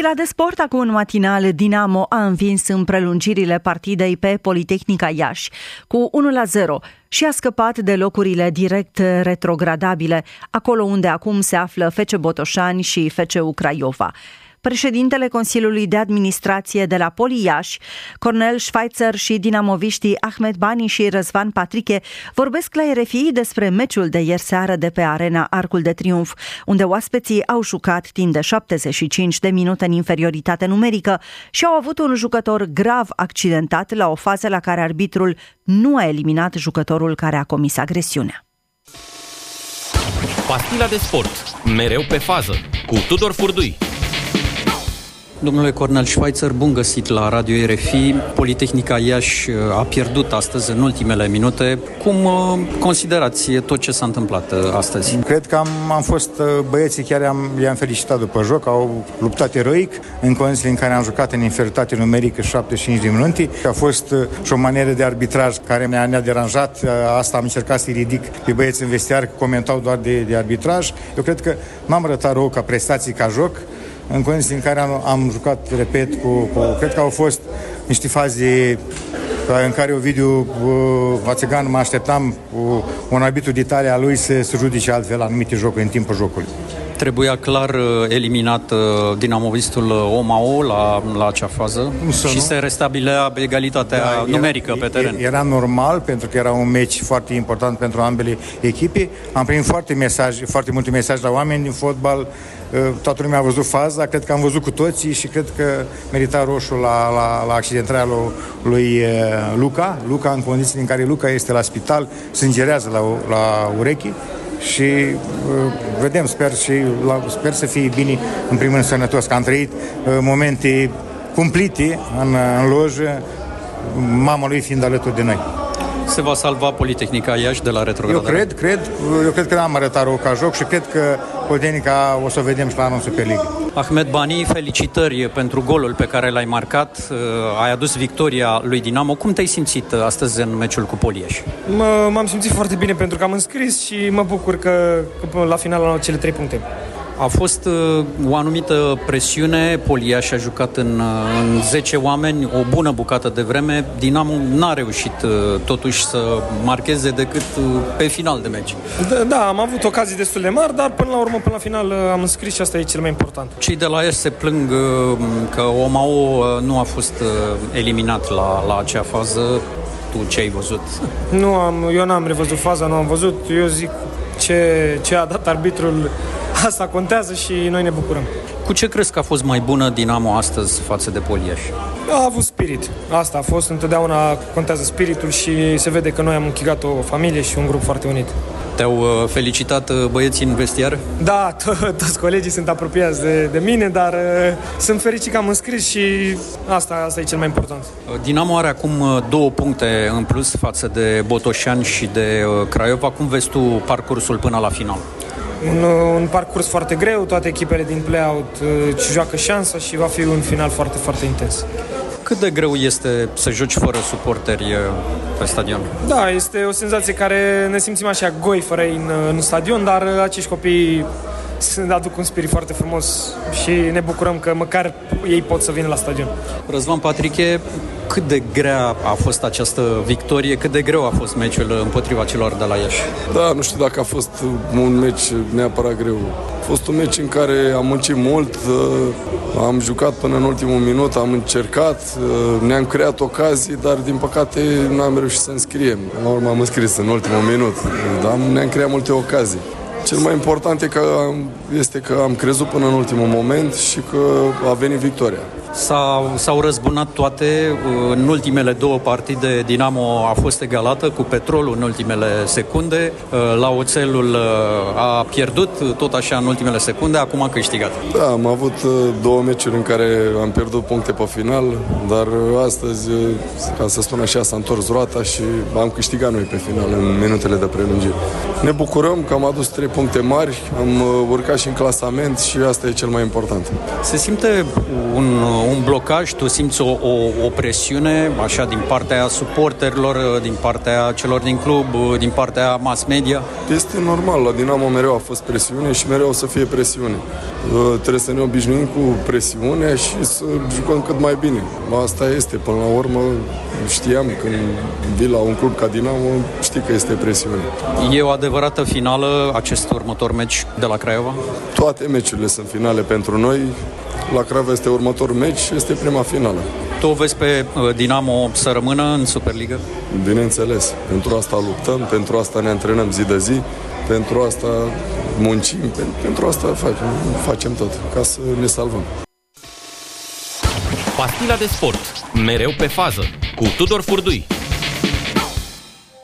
Pastila de sport, acum în matinal, Dinamo a învins în prelungirile partidei pe Politehnica Iași cu 1-0 și a scăpat de locurile direct retrogradabile, acolo unde acum se află FC Botoșani și FCU Craiova. Președintele Consiliului de Administrație de la Poli Iași, Cornel Schweitzer, și dinamoviștii Ahmed Bani și Răzvan Patriche vorbesc la RFI despre meciul de ieri seară de pe arena Arcul de Triunf, unde oaspeții au jucat timp de 75 de minute în inferioritate numerică și au avut un jucător grav accidentat la o fază la care arbitrul nu a eliminat jucătorul care a comis agresiunea. Pastila de sport, mereu pe fază, cu Tudor Furdui. Domnule Cornel Schweitzer, bun găsit la Radio RFI. Politehnica Iași a pierdut astăzi în ultimele minute. Cum considerați tot ce s-a întâmplat astăzi? Cred că am fost băieții, chiar i-am felicitat după joc, au luptat eroic în condițiile în care am jucat în inferioritate numerică 75 de minute. A fost și o manieră de arbitraj care ne-a deranjat. Asta am încercat să-i ridic pe băieți în vestiar, că comentau doar de arbitraj. Eu cred că m-am arătat rău ca prestații, ca joc, în condiții în care am jucat, repet, cred că au fost niște faze în care Ovidiu Vațegan mă așteptam cu un arbitru de talia lui să judece altfel anumite jocuri în timpul jocului. Trebuia clar eliminat dinamovistul Omao la acea fază și se restabilea egalitatea numerică pe teren. Era normal, pentru că era un meci foarte important pentru ambele echipe. Am primit foarte multe mesaje la oameni din fotbal. Toată lumea a văzut faza, cred că am văzut cu toții și cred că merita roșu la accidentarea lui Luca, în condițiile în care Luca este la spital, sângerează la urechi. Și vedem, sper să fie bine, în primul rând sănătos, că am trăit momente cumplite în lojă, mama lui fiind alături de noi. Se va salva Politehnica Iași de la retrogradare? Eu cred că am arătat rău ca joc și cred că Politehnica o să o vedem și la anul Super League. Ahmed Bani, felicitări pentru golul pe care l-ai marcat. Ai adus victoria lui Dinamo. Cum te-ai simțit astăzi în meciul cu Poli Iași? M-am simțit foarte bine pentru că am înscris și mă bucur că la final am luat cele 3 puncte. A fost o anumită presiune, Poli Iași a jucat în 10 oameni o bună bucată de vreme. Dinamo n-a reușit totuși să marcheze decât pe final de meci. Da, am avut ocazii destul de mari, dar până la urmă, până la final am înscris și asta e cel mai important. Cei de la Iași se plâng că Omao nu a fost eliminat la acea fază. Tu ce ai văzut? Eu n-am revăzut faza, nu am văzut. Eu zic ce a dat arbitrul, asta contează și noi ne bucurăm. Cu ce crezi că a fost mai bună Dinamo astăzi față de Poli Iași? A avut spirit. Asta a fost, întotdeauna contează spiritul și se vede că noi am închegat o familie și un grup foarte unit. Te-au felicitat băieții în vestiar? Da, toți colegii sunt apropiați de mine, dar sunt fericit că am înscris și asta e cel mai important. Dinamo are acum 2 puncte în plus față de Botoșani și de Craiova. Cum vezi tu parcursul până la final? Un parcurs foarte greu, toate echipele din play-out joacă șansa și va fi un final foarte, foarte intens. Cât de greu este să joci fără suporteri pe stadion? Da, este o senzație care ne simțim așa goi fără ei în stadion, dar acești copii aduc un spirit foarte frumos și ne bucurăm că măcar ei pot să vină la stadion. Răzvan Patriche, cât de grea a fost această victorie, cât de greu a fost meciul împotriva celor de la Iași? Da, nu știu dacă a fost un meci neapărat greu. A fost un meci în care am muncit mult, am jucat până în ultimul minut, am încercat, ne-am creat ocazii, dar din păcate n-am reușit să înscriem. La urmă am înscris în ultimul minut, dar ne-am creat multe ocazii. Cel mai important este că am crezut până în ultimul moment și că a venit victoria. S-au răzbunat toate. În ultimele 2 partide Dinamo a fost egalată cu Petrolul în ultimele secunde. La Oțelul a pierdut tot așa în ultimele secunde, acum a câștigat. Da, am avut 2 meciuri în care am pierdut puncte pe final, dar astăzi, ca să spun așa, s-a întors roata și am câștigat noi pe final în minutele de prelungire. Ne bucurăm că am adus 3 puncte mari, am urcat și în clasament și asta e cel mai important. Se simte un blocaj, tu simți o presiune așa din partea suporterilor, din partea celor din club, din partea mass media? Este normal, la Dinamo mereu a fost presiune și mereu o să fie presiune. Trebuie să ne obișnuim cu presiunea și să jucăm cât mai bine. Asta este, până la urmă, știam când vii la un club ca Dinamo, știi că este presiune. E o adevărată finală acest următor meci de la Craiova? Toate meciurile sunt finale pentru noi. La Craiova este următorul meci și este prima finală. Tu o vezi pe Dinamo să rămână în Superliga? Bineînțeles. Pentru asta luptăm, pentru asta ne antrenăm zi de zi, pentru asta muncim, pentru asta facem tot, ca să ne salvăm. Pastila de sport, mereu pe fază, cu Tudor Furdui.